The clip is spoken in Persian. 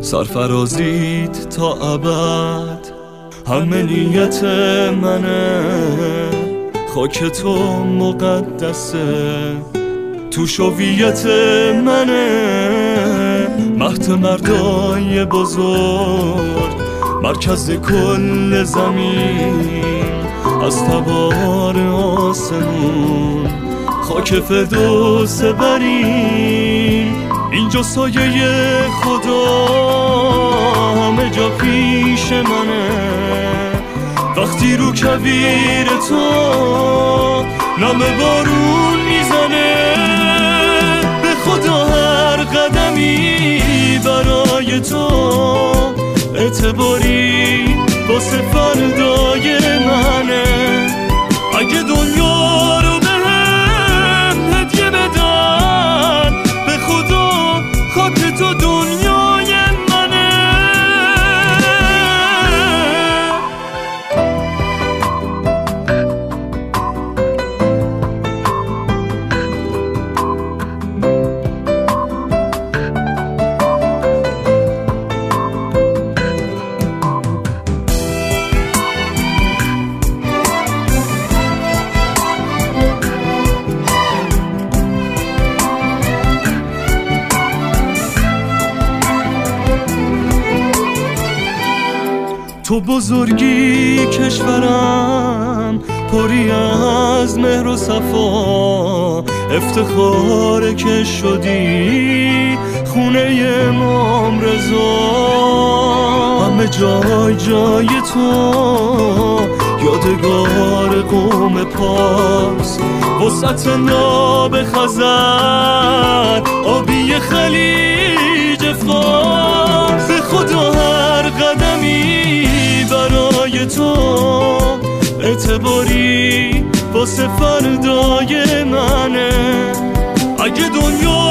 سرفرازیت تا ابد همه نیت منه، خاک تو مقدسه تو هویت منه، مهد مردای بزرگ مرکز کل زمین، از تبار آسمون خاک فردوس برین، اینجا سایه خدا همه جا پیش منه، وقتی رو کویر تو نم بارون میزنه، به خدا هر قدمی برای تو اعتباری واسه فردای منه، اگه دنیا رو بهم هدیه بدن به خدا خاک تو دنیای منه. تو بزرگی کشورم پری از مهر و صفا، افتخار که شدی خونه امام رضا، همه جای جای تو یادگار قوم پارس، وسط ناب خزر آبی خلیج فارس، به خدا هر قدمی برای تو اعتباری واسه فردای منه، اگه دنیا